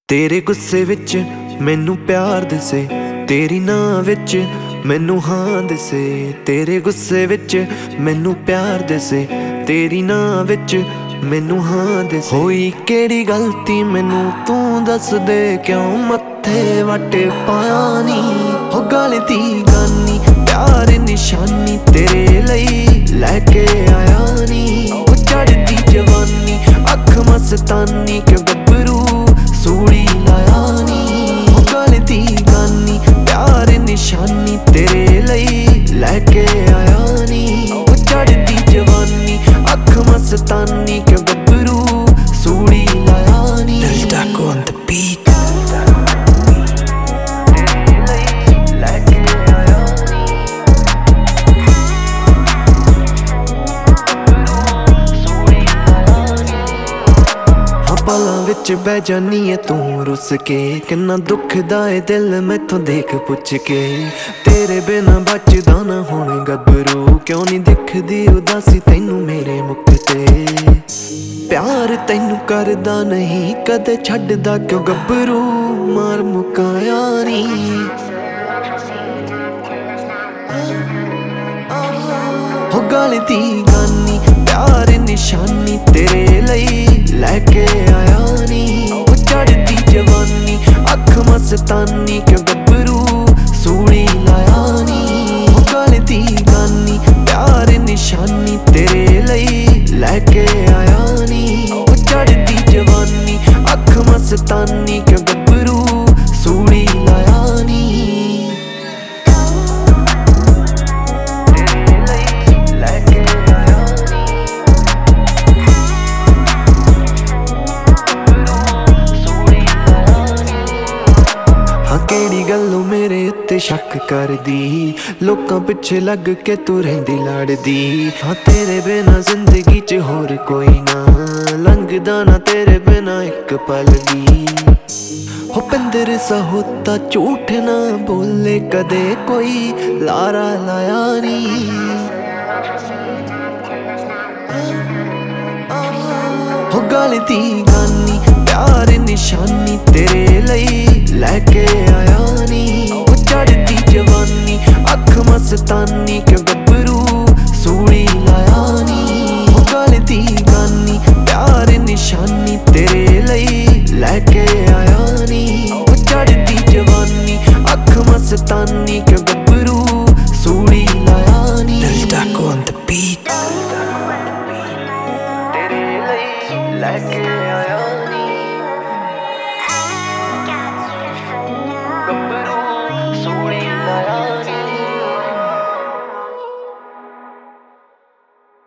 तेरे गुस्से विच मैनू प्यार दिसे, तेरी नां विच मैनू हाँ दिसे। तेरे गुस्से विच मैनू प्यार दिसे, तेरी नां विच मैनू हाँ दिसे। होई केड़ी गलती मैनू तू दस दे, क्यों मत्थे वट पाया नी। हो गल दी गानी प्यार निशानी तेरे लई लैके आया नी। ओ चढ़दी जवानी अख मस्तानी, क्यों गब्बरू सूड़ी लाया नी। हो गल दी गानी प्यार निशानी तेरे लई लैके आया नी। ओ चढ़दी जवानी अख मस्तानी, क्यों गब्बरू सूड़ी लाया नी। Del Taco on the beat. पलां विच बह जानी है तू रुस के, किन्ना दुखदा है दिल मैथों देख पुछ के। तेरे बिना बचदा ना हुण गब्बरू, क्यों नहीं दिखदी उदासी तैनू मेरे मुख ते। प्यार तैनू करदा नहीं कदे छड्डदा, क्यों गब्बरू मार मुकाया नी। हो गल दी गानी प्यार निशानी तेरे लई लैके आया नी। ओ चढ़दी जवानी अख मस्तानी, क्यों गब्बरू सूड़ी लाया नी। हो गल दी गानी प्यार निशानी तेरे लई लैके आया नी। ओ चढ़दी जवानी अख मस्तानी, क्यों गब्बरू सूड़ी लाया नी। केड़ी गल्लों मेरे उत्ते शक करदी, लोकां पिछे लग के तू रहिंदी लड़दी। हाँ तेरे बिना जिंदगी च होर कोई ना लंघदा ना, तेरे बिना एक पल भी। हो पिंदर सा होता झूठ ना बोले कदे कोई लारा लाया नी। हो गल दी गानी प्यार निशानी तेरे लई लैके आया नी। ओ चढ़दी जवानी अख मस्तानी,